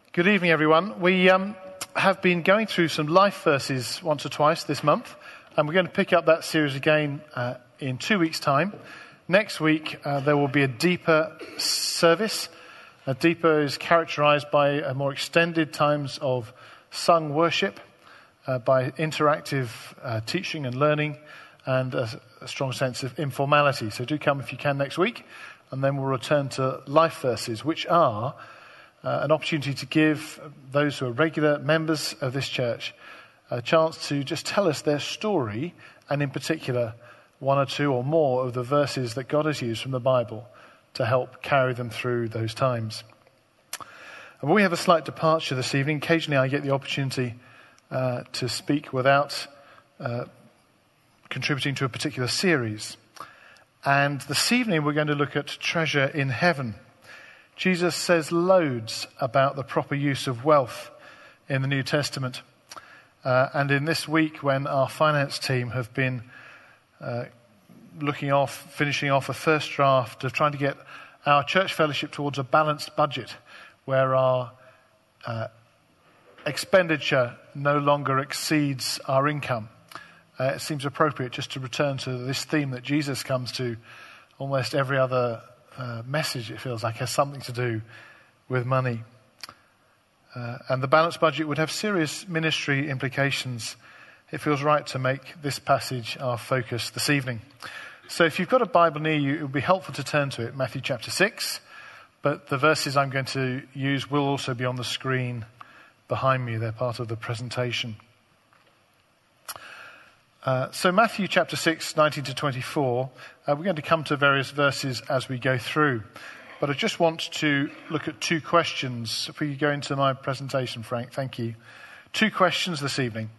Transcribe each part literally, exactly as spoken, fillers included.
Good evening, everyone. We um, have been going through some life verses once or twice this month, and we're going to pick up that series again uh, in two weeks' time. Next week, uh, there will be a deeper service. A deeper is characterized by a more extended times of sung worship, uh, by interactive uh, teaching and learning, and a, a strong sense of informality. So do come if you can next week, and then we'll return to life verses, which are Uh, an opportunity to give those who are regular members of this church a chance to just tell us their story, and in particular, one or two or more of the verses that God has used from the Bible to help carry them through those times. And we have a slight departure this evening. Occasionally I get the opportunity uh, to speak without uh, contributing to a particular series. And this evening we're going to look at treasure in heaven. Jesus says loads about the proper use of wealth in the New Testament. Uh, and in this week, when our finance team have been uh, looking off, finishing off a first draft of trying to get our church fellowship towards a balanced budget, where our uh, expenditure no longer exceeds our income, uh, it seems appropriate just to return to this theme that Jesus comes to almost every other Uh, message, it feels like, has something to do with money. Uh, and the balanced budget would have serious ministry implications. It feels right to make this passage our focus this evening. So if you've got a Bible near you, it would be helpful to turn to it, Matthew chapter six. But the verses I'm going to use will also be on the screen behind me. They're part of the presentation. Uh, so Matthew chapter six, nineteen to twenty-four, uh, we're going to come to various verses as we go through. But I just want to look at two questions. If we could go into my presentation, Frank, thank you. Two questions this evening.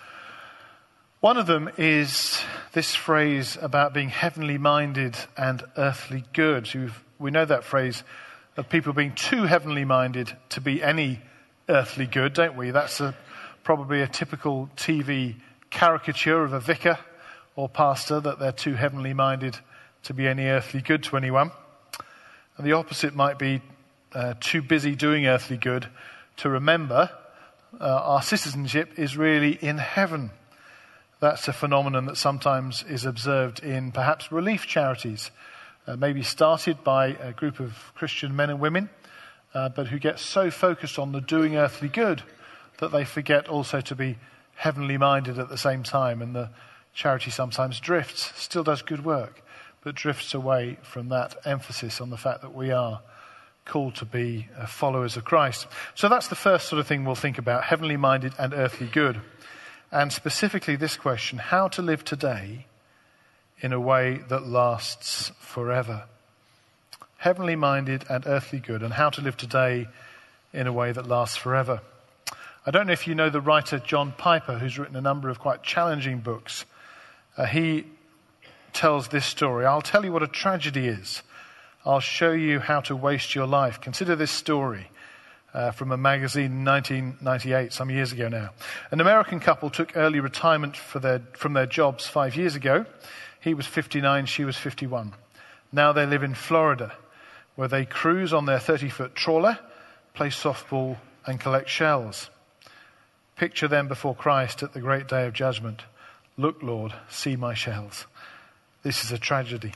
One of them is this phrase about being heavenly minded and earthly good. You've, we know that phrase of people being too heavenly minded to be any earthly good, don't we? That's a, probably a typical T V caricature of a vicar or pastor, that they're too heavenly minded to be any earthly good to anyone. And the opposite might be uh, too busy doing earthly good to remember uh, our citizenship is really in heaven. That's a phenomenon that sometimes is observed in perhaps relief charities, uh, maybe started by a group of Christian men and women, uh, but who get so focused on the doing earthly good that they forget also to be heavenly minded at the same time, and the charity sometimes drifts, still does good work, but drifts away from that emphasis on the fact that we are called to be followers of Christ. So that's the first sort of thing we'll think about, heavenly minded and earthly good. And specifically this question, how to live today in a way that lasts forever. Heavenly minded and earthly good, and how to live today in a way that lasts forever. I don't know if you know the writer John Piper, who's written a number of quite challenging books. Uh, he tells this story. I'll tell you what a tragedy is. I'll show you how to waste your life. Consider this story uh, from a magazine in nineteen ninety-eight, some years ago now. An American couple took early retirement for their, from their jobs five years ago. He was fifty-nine, she was fifty-one. Now they live in Florida, where they cruise on their thirty-foot trawler, play softball, and collect shells. Picture them before Christ at the great day of judgment. Look, Lord, see my shells. This is a tragedy.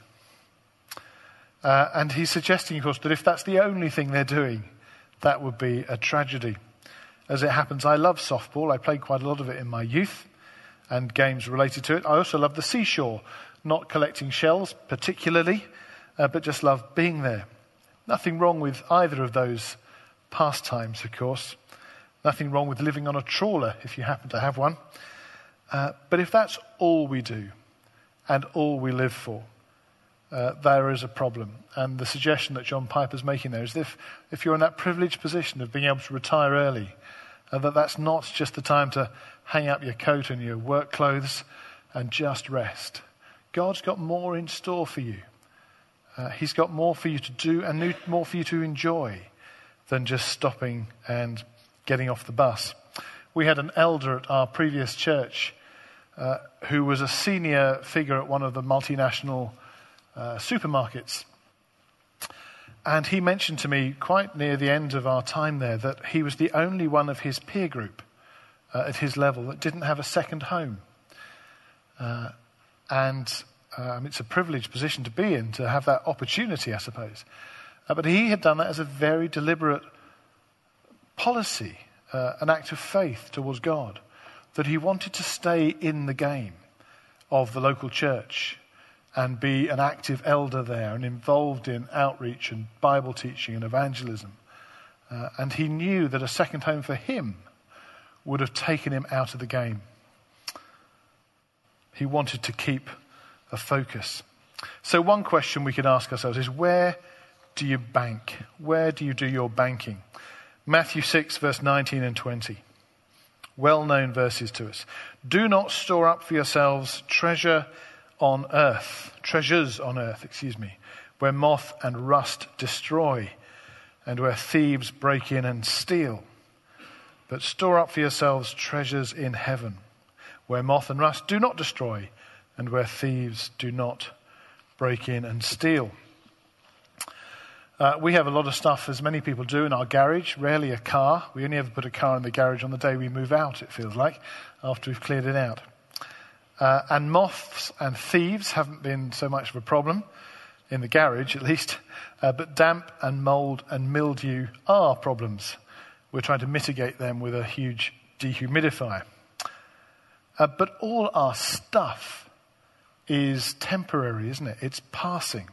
Uh, and he's suggesting, of course, that if that's the only thing they're doing, that would be a tragedy. As it happens, I love softball. I played quite a lot of it in my youth and games related to it. I also love the seashore, not collecting shells particularly, uh, but just love being there. Nothing wrong with either of those pastimes, of course. Nothing wrong with living on a trawler if you happen to have one. Uh, but if that's all we do and all we live for, uh, there is a problem. And the suggestion that John Piper's making there is that if, if you're in that privileged position of being able to retire early, uh, that that's not just the time to hang up your coat and your work clothes and just rest. God's got more in store for you. Uh, he's got more for you to do and new, more for you to enjoy than just stopping and getting off the bus. We had an elder at our previous church uh, who was a senior figure at one of the multinational uh, supermarkets. And he mentioned to me quite near the end of our time there that he was the only one of his peer group uh, at his level that didn't have a second home. Uh, and um, it's a privileged position to be in, to have that opportunity, I suppose. Uh, but he had done that as a very deliberate policy, uh, an act of faith towards God, that he wanted to stay in the game of the local church and be an active elder there and involved in outreach and Bible teaching and evangelism. Uh, and he knew that a second home for him would have taken him out of the game. He wanted to keep a focus. So one question we could ask ourselves is, where do you bank? Where do you do your banking? Matthew six, verse nineteen and twenty. Well-known verses to us. Do not store up for yourselves treasure on earth, treasures on earth, excuse me, where moth and rust destroy, and where thieves break in and steal. But store up for yourselves treasures in heaven, where moth and rust do not destroy, and where thieves do not break in and steal. Uh, we have a lot of stuff, as many people do, in our garage, rarely a car. We only ever put a car in the garage on the day we move out, it feels like, after we've cleared it out. Uh, and moths and thieves haven't been so much of a problem, in the garage at least, uh, but damp and mould and mildew are problems. We're trying to mitigate them with a huge dehumidifier. Uh, but all our stuff is temporary, isn't it? It's passing.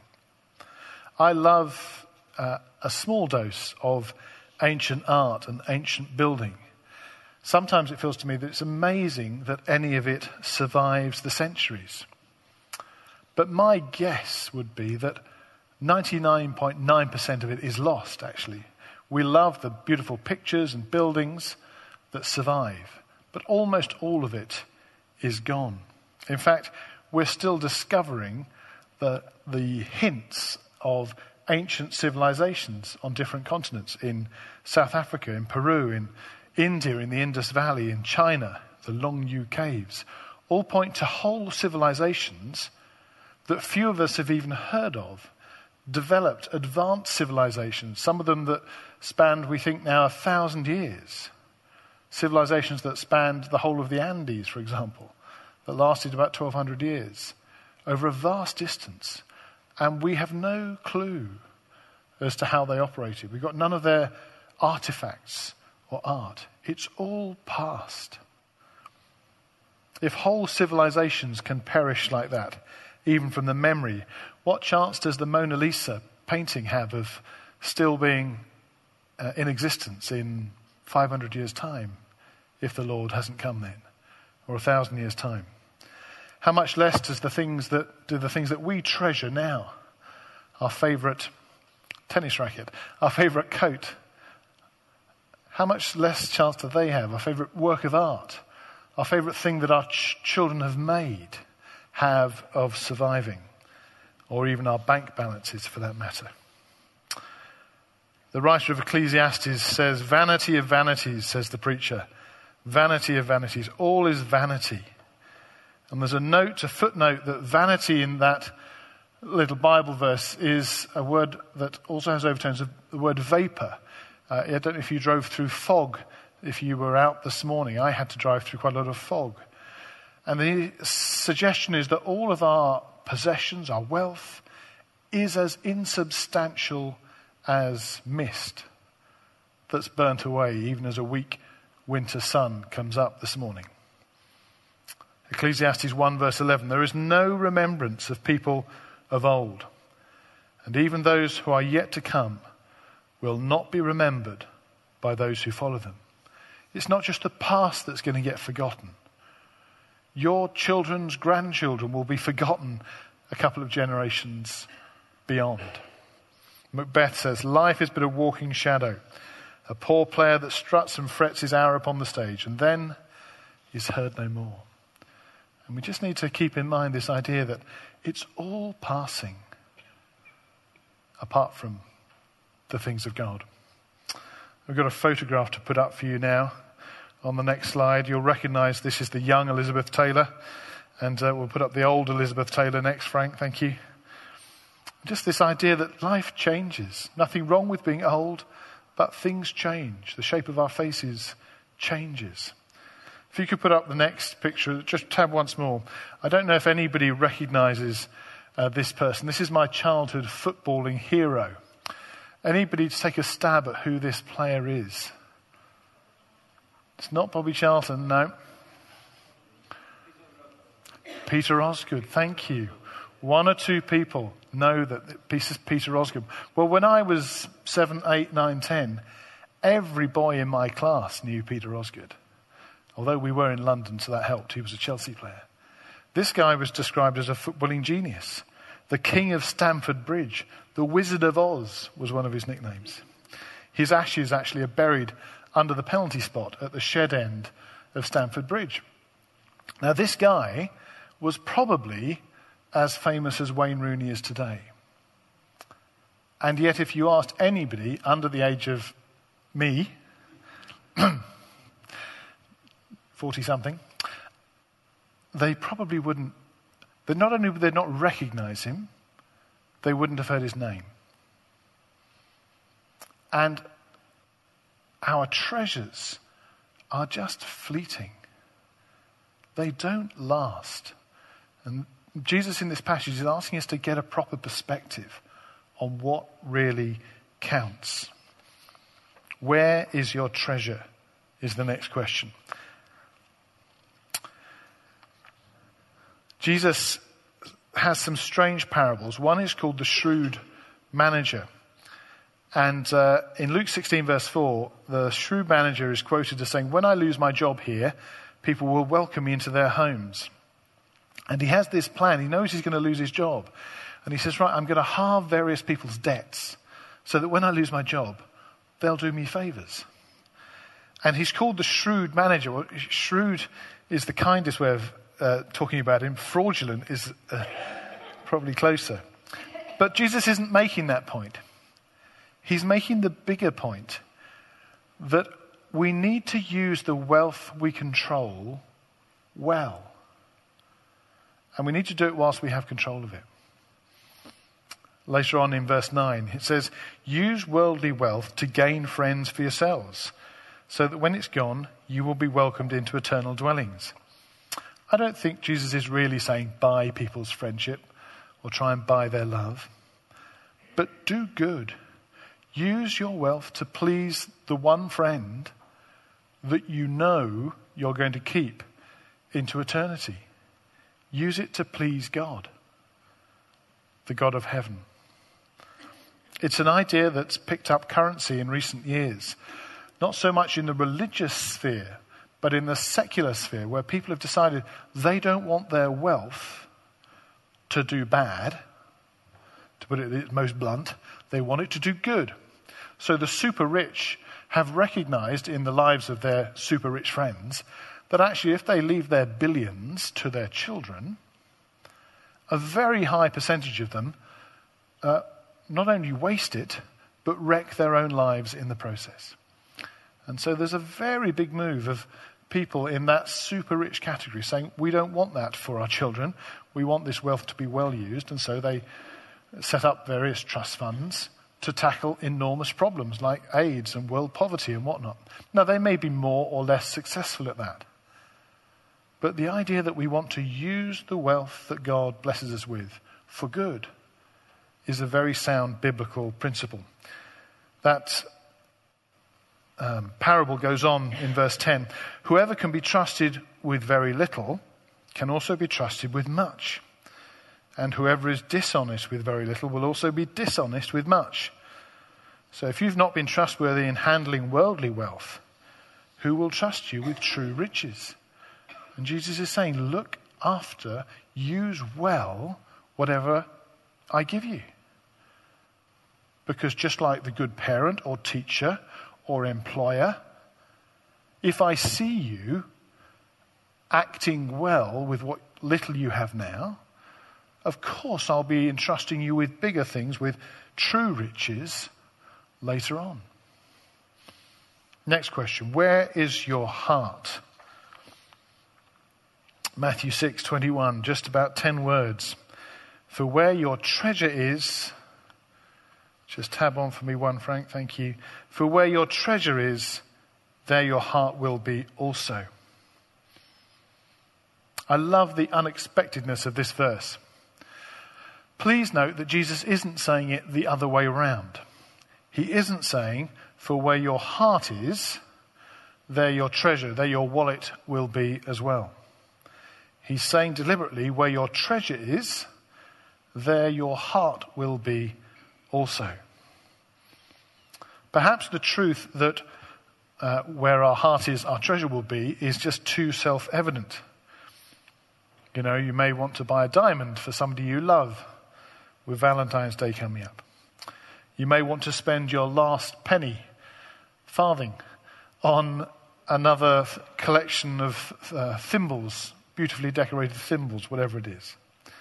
I love uh, a small dose of ancient art and ancient building. Sometimes it feels to me that it's amazing that any of it survives the centuries. But my guess would be that ninety-nine point nine percent of it is lost, actually. We love the beautiful pictures and buildings that survive, but almost all of it is gone. In fact, we're still discovering the, the hints of ancient civilizations on different continents, in South Africa, in Peru, in India, in the Indus Valley, in China, the Longyu Caves, all point to whole civilizations that few of us have even heard of, developed advanced civilizations, some of them that spanned, we think now, a thousand years. Civilizations that spanned the whole of the Andes, for example, that lasted about twelve hundred years, over a vast distance. And we have no clue as to how they operated. We've got none of their artifacts or art. It's all past. If whole civilizations can perish like that, even from the memory, what chance does the Mona Lisa painting have of still being uh, in existence in five hundred years' time, if the Lord hasn't come then, or a thousand years' time? How much less does the things that do the things that we treasure now? Our favourite tennis racket, our favourite coat. How much less chance do they have? Our favourite work of art, our favourite thing that our ch- children have made, have of surviving, or even our bank balances for that matter. The writer of Ecclesiastes says, "Vanity of vanities," says the preacher. Vanity of vanities. All is vanity. And there's a note, a footnote, that vanity in that little Bible verse is a word that also has overtones of the word vapor. Uh, I don't know if you drove through fog, if you were out this morning. I had to drive through quite a lot of fog. And the suggestion is that all of our possessions, our wealth, is as insubstantial as mist that's burnt away, even as a weak winter sun comes up this morning. Ecclesiastes one verse eleven, there is no remembrance of people of old, and even those who are yet to come will not be remembered by those who follow them. It's not just the past that's going to get forgotten. Your children's grandchildren will be forgotten a couple of generations beyond. Macbeth says, life is but a walking shadow, a poor player that struts and frets his hour upon the stage, and then is heard no more. And we just need to keep in mind this idea that it's all passing apart from the things of God. We've got a photograph to put up for you now. On the next slide, you'll recognise this is the young Elizabeth Taylor. And uh, we'll put up the old Elizabeth Taylor next, Frank, thank you. Just this idea that life changes. Nothing wrong with being old, but things change. The shape of our faces changes. If you could put up the next picture, just tab once more. I don't know if anybody recognises uh, this person. This is my childhood footballing hero. Anybody to take a stab at who this player is? It's not Bobby Charlton, no. Peter Osgood, thank you. One or two people know that this is Peter Osgood. Well, when I was seven, eight, nine, ten, every boy in my class knew Peter Osgood. Although we were in London, so that helped. He was a Chelsea player. This guy was described as a footballing genius. The King of Stamford Bridge. The Wizard of Oz was one of his nicknames. His ashes actually are buried under the penalty spot at the shed end of Stamford Bridge. Now, this guy was probably as famous as Wayne Rooney is today. And yet, if you asked anybody under the age of me, forty-something, they probably wouldn't, they not only would they not recognise him, they wouldn't have heard his name. And our treasures are just fleeting. They don't last. And Jesus in this passage is asking us to get a proper perspective on what really counts. Where is your treasure? Is the next question. Jesus has some strange parables. One is called the shrewd manager. And uh, in Luke sixteen verse four, the shrewd manager is quoted as saying, "When I lose my job here, people will welcome me into their homes." And he has this plan. He knows he's going to lose his job. And he says, right, I'm going to halve various people's debts so that when I lose my job, they'll do me favours. And he's called the shrewd manager. Well, shrewd is the kindest way of uh, talking about him. Fraudulent is uh, probably closer. But Jesus isn't making that point. He's making the bigger point that we need to use the wealth we control well. And we need to do it whilst we have control of it. Later on in verse nine, it says, "Use worldly wealth to gain friends for yourselves, so that when it's gone, you will be welcomed into eternal dwellings." I don't think Jesus is really saying buy people's friendship or try and buy their love. But do good. Use your wealth to please the one friend that you know you're going to keep into eternity. Use it to please God, the God of heaven. It's an idea that's picked up currency in recent years, not so much in the religious sphere, but in the secular sphere, where people have decided they don't want their wealth to do bad, to put it most blunt, they want it to do good. So the super rich have recognized in the lives of their super rich friends that actually if they leave their billions to their children, a very high percentage of them uh, not only waste it, but wreck their own lives in the process. And so there's a very big move of people in that super rich category saying, we don't want that for our children. We want this wealth to be well used. And so they set up various trust funds to tackle enormous problems like AIDS and world poverty and whatnot. Now, they may be more or less successful at that. But the idea that we want to use the wealth that God blesses us with for good is a very sound biblical principle. That um, parable goes on in verse ten. Whoever can be trusted with very little can also be trusted with much. And whoever is dishonest with very little will also be dishonest with much. So if you've not been trustworthy in handling worldly wealth, who will trust you with true riches? And Jesus is saying, look after, use well whatever I give you. Because just like the good parent or teacher or employer, if I see you acting well with what little you have now, of course I'll be entrusting you with bigger things, with true riches later on. Next question, where is your heart? Matthew six twenty-one, just about ten words. For where your treasure is, just tab on for me one, Frank, thank you. For where your treasure is, there your heart will be also. I love the unexpectedness of this verse. Please note that Jesus isn't saying it the other way around. He isn't saying, for where your heart is, there your treasure, there your wallet will be as well. He's saying deliberately, where your treasure is, there your heart will be also. Perhaps the truth that uh, where our heart is, our treasure will be, is just too self-evident. You know, you may want to buy a diamond for somebody you love with Valentine's Day coming up. You may want to spend your last penny, farthing, on another collection of uh, thimbles, beautifully decorated thimbles, whatever it is.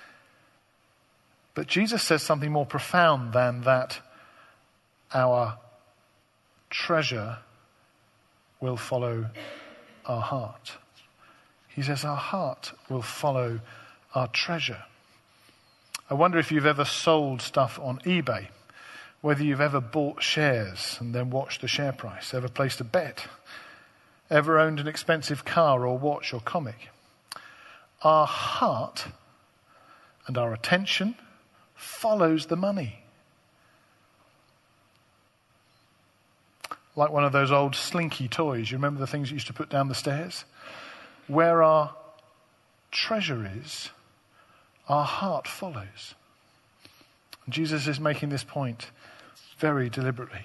But Jesus says something more profound than that our treasure will follow our heart. He says our heart will follow our treasure. I wonder if you've ever sold stuff on eBay, whether you've ever bought shares and then watched the share price, ever placed a bet, ever owned an expensive car or watch or comic. Our heart and our attention follows the money. Like one of those old slinky toys. You remember the things you used to put down the stairs? Where our treasure is, our heart follows. And Jesus is making this point very deliberately.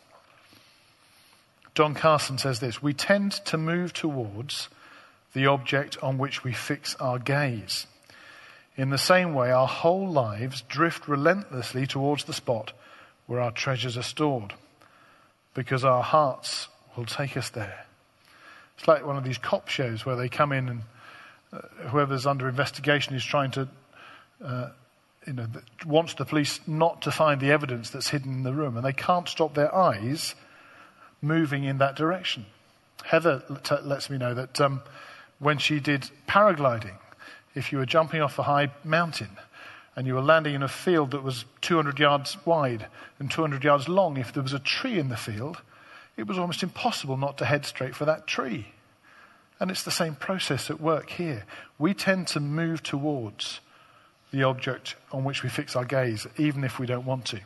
John Carson says this: we tend to move towards the object on which we fix our gaze. In the same way, our whole lives drift relentlessly towards the spot where our treasures are stored, because our hearts will take us there. It's like one of these cop shows where they come in and uh, whoever's under investigation is trying to, uh, you know, wants the police not to find the evidence that's hidden in the room, and they can't stop their eyes moving in that direction. Heather t- lets me know that um, when she did paragliding, if you were jumping off a high mountain and you were landing in a field that was two hundred yards wide and two hundred yards long, if there was a tree in the field, it was almost impossible not to head straight for that tree. And it's the same process at work here. We tend to move towards the object on which we fix our gaze, even if we don't want to.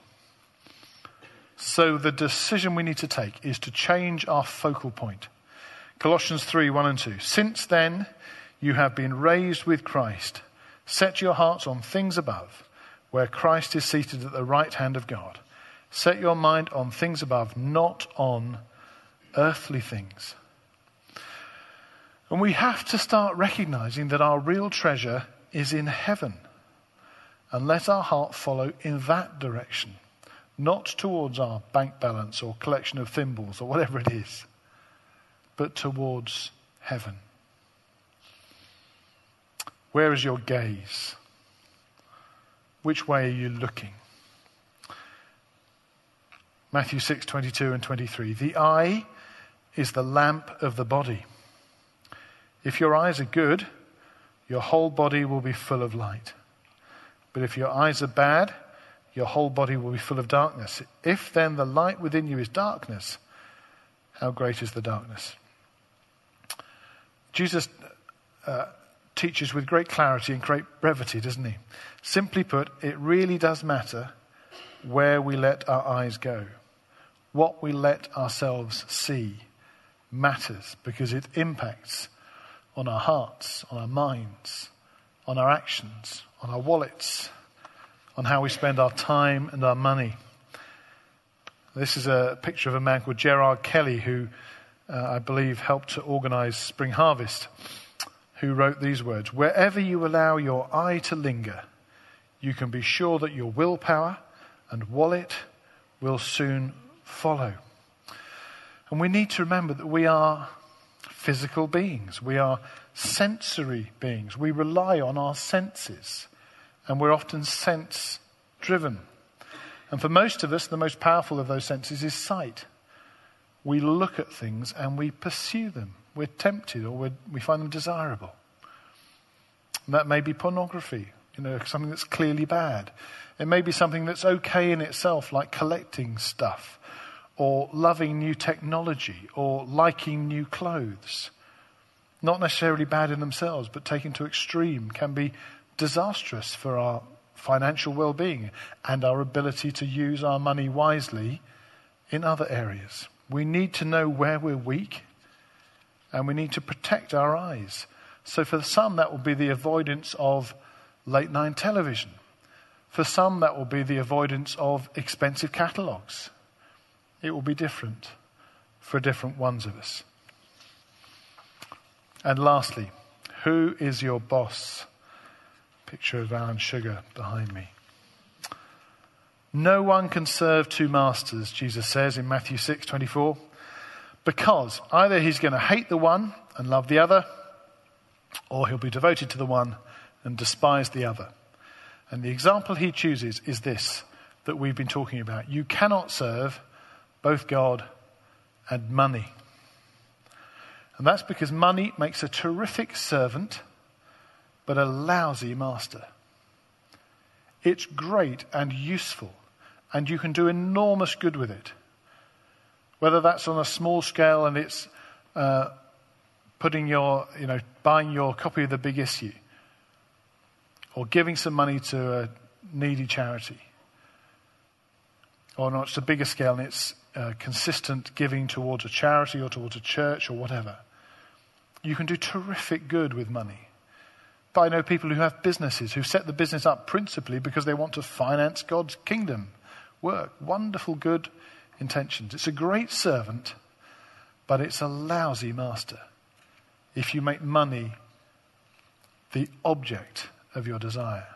So the decision we need to take is to change our focal point. Colossians three, one and two. Since then, you have been raised with Christ. Set your hearts on things above, where Christ is seated at the right hand of God. Set your mind on things above, not on earthly things. And we have to start recognizing that our real treasure is in heaven. And let our heart follow in that direction, not towards our bank balance or collection of thimbles or whatever it is, but towards heaven. Where is your gaze? Which way are you looking? Matthew six, twenty-two and twenty-three. The eye is the lamp of the body. If your eyes are good, your whole body will be full of light. But if your eyes are bad, your whole body will be full of darkness. If then the light within you is darkness, how great is the darkness? Jesus uh, teaches with great clarity and great brevity, doesn't he? Simply put, it really does matter where we let our eyes go. What we let ourselves see matters, because it impacts on our hearts, on our minds, on our actions, on our wallets, on how we spend our time and our money. This is a picture of a man called Gerard Kelly, who uh, I believe helped to organize Spring Harvest, who wrote these words: wherever you allow your eye to linger, you can be sure that your willpower and wallet will soon follow. And we need to remember that we are physical beings. We are sensory beings. We rely on our senses, and we're often sense-driven. And for most of us, the most powerful of those senses is sight. We look at things and we pursue them. We're tempted, or we're, we find them desirable. And that may be pornography. you know, something that's clearly bad. It may be something that's okay in itself, like collecting stuff, or loving new technology, or liking new clothes. Not necessarily bad in themselves, but taken to extreme can be disastrous for our financial well-being and our ability to use our money wisely in other areas. We need to know where we're weak, and we need to protect our eyes. So for some, that will be the avoidance of late-night television. For some, that will be the avoidance of expensive catalogues. It will be different for different ones of us. And lastly, who is your boss? Picture of Alan Sugar behind me. No one can serve two masters, Jesus says in Matthew six twenty-four, because either he's going to hate the one and love the other, or he'll be devoted to the one and despise the other. And the example he chooses is this that we've been talking about. You cannot serve both God and money. And that's because money makes a terrific servant, but a lousy master. It's great and useful, and you can do enormous good with it. Whether that's on a small scale and it's uh, putting your, you know, buying your copy of The Big Issue, or giving some money to a needy charity, or not, it's a bigger scale and it's uh, consistent giving towards a charity or towards a church or whatever. You can do terrific good with money. But I know people who have businesses who set the business up principally because they want to finance God's kingdom work. Wonderful good intentions. It's a great servant, but it's a lousy master if you make money the object of your desire.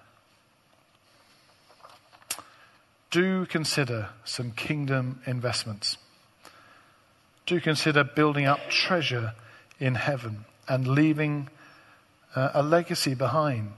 Do consider some kingdom investments. Do consider building up treasure in heaven and leaving uh, a legacy behind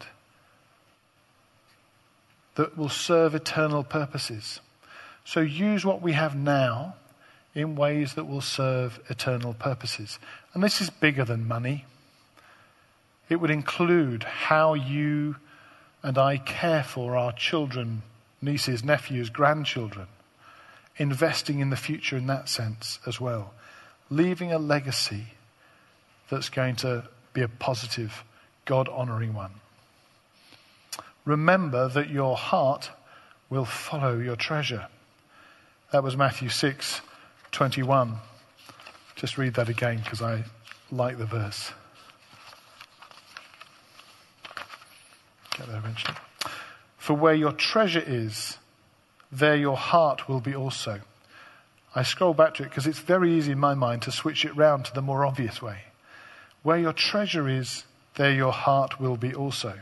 that will serve eternal purposes. So use what we have now in ways that will serve eternal purposes. And this is bigger than money. It would include how you and I care for our children, nieces, nephews, grandchildren, investing in the future in that sense as well, leaving a legacy that's going to be a positive, God-honouring one. Remember that your heart will follow your treasure. That was Matthew six twenty-one. Just read that again because I like the verse. Get there eventually. For where your treasure is, there your heart will be also. I scroll back to it because it's very easy in my mind to switch it round to the more obvious way. Where your treasure is, there your heart will be also.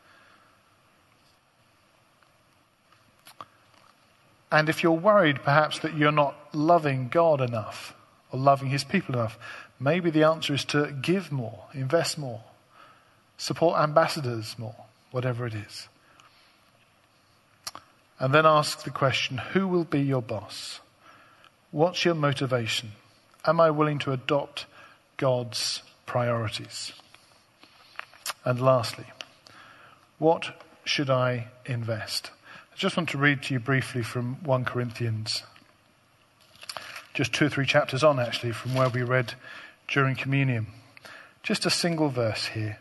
And if you're worried perhaps that you're not loving God enough or loving his people enough, maybe the answer is to give more, invest more, support ambassadors more, whatever it is. And then ask the question, who will be your boss? What's your motivation? Am I willing to adopt God's priorities? And lastly, what should I invest? I just want to read to you briefly from First Corinthians, just two or three chapters on actually from where we read during communion. Just a single verse here.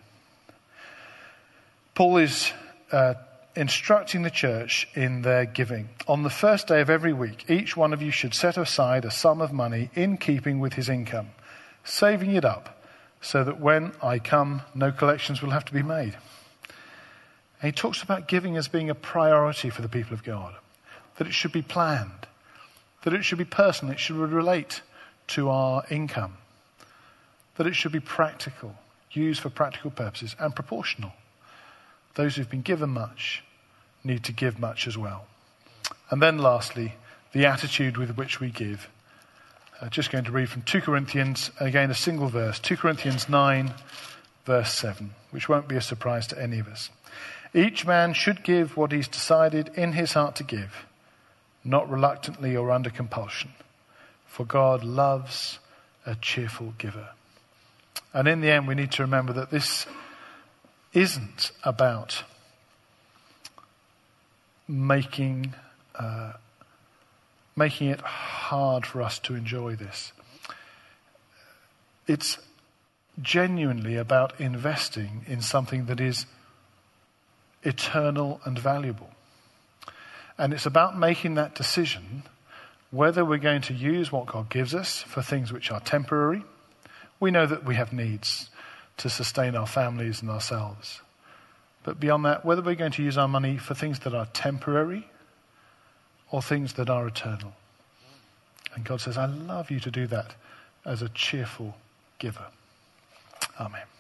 Paul is uh, instructing the church in their giving. On the first day of every week, each one of you should set aside a sum of money in keeping with his income, saving it up, so that when I come, no collections will have to be made. And he talks about giving as being a priority for the people of God, that it should be planned, that it should be personal, it should relate to our income, that it should be practical, used for practical purposes, and proportional. Those who've been given much need to give much as well. And then lastly, the attitude with which we give. Uh, just going to read from Second Corinthians, again a single verse, Second Corinthians nine, verse seven, which won't be a surprise to any of us. Each man should give what he's decided in his heart to give, not reluctantly or under compulsion, for God loves a cheerful giver. And in the end, we need to remember that this isn't about making uh, making it hard for us to enjoy this. It's genuinely about investing in something that is eternal and valuable. And it's about making that decision whether we're going to use what God gives us for things which are temporary. We know that we have needs to sustain our families and ourselves. But beyond that, whether we're going to use our money for things that are temporary or things that are eternal. And God says, I love you to do that as a cheerful giver. Amen.